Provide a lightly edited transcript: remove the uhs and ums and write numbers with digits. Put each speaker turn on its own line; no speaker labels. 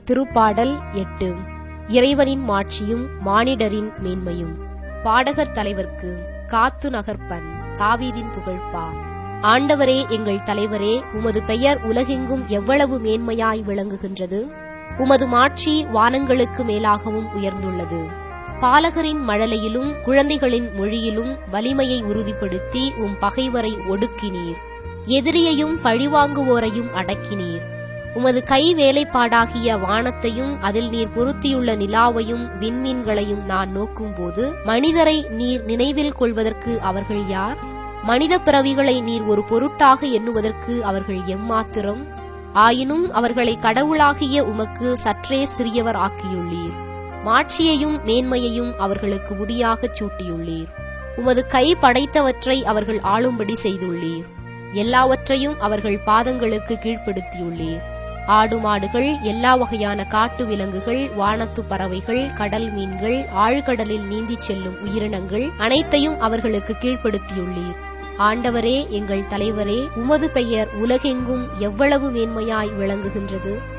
திருப்பாடல் 8. இறைவனின் மாட்சியும் மானிடரின் மேன்மையும். பாடகர் தலைவர்க்கு காத்து நகர்ப்பன். தாவீதின் புகழ்பா. ஆண்டவரே, எங்கள் தலைவரே, உமது பெயர் உலகெங்கும் எவ்வளவு மேன்மையாய் விளங்குகின்றது. உமது மாட்சி வானங்களுக்கு மேலாகவும் உயர்ந்துள்ளது. பாலகரின் மழலையிலும் குழந்தைகளின் மொழியிலும் வலிமையை உறுதிப்படுத்தி பகைவரை ஒடுக்கினீர். எதிரியையும் பழிவாங்குவோரையும் அடக்கினீர். உமது கை வேலைப்பாடாகிய வானத்தையும் அதில் நீர் பொருத்தியுள்ள நிலாவையும் விண்மீன்களையும் நான் நோக்கும்போது, மனிதரை நீர் நினைவில் கொள்வதற்கு அவர்கள் யார்? மனித பிறவிகளை நீர் ஒரு பொருட்டாக எண்ணுவதற்கு அவர்கள் எம்மாத்திரம்? ஆயினும் அவர்களை கடவுளாகிய உமக்கு சற்றே சிறியவர் ஆக்கியுள்ளீர். மாட்சியையும் மேன்மையையும் அவர்களுக்கு முடியாகச் சூட்டியுள்ளீர். உமது கை படைத்தவற்றை அவர்கள் ஆளும்படி செய்துள்ளீர். எல்லாவற்றையும் அவர்கள் பாதங்களுக்கு கீழ்ப்படுத்தியுள்ளீர். ஆடு மாடுகள், எல்லா வகையான காட்டு விலங்குகள், வானத்து பறவைகள், கடல் மீன்கள், ஆழ்கடலில் நீந்திச் செல்லும் உயிரினங்கள் அனைத்தையும் அவர்களுக்கு கீழ்ப்படுத்தியுள்ளீர். ஆண்டவரே, எங்கள் தலைவரே, உமது பெயர் உலகெங்கும் எவ்வளவு மேன்மையாய் விளங்குகின்றது.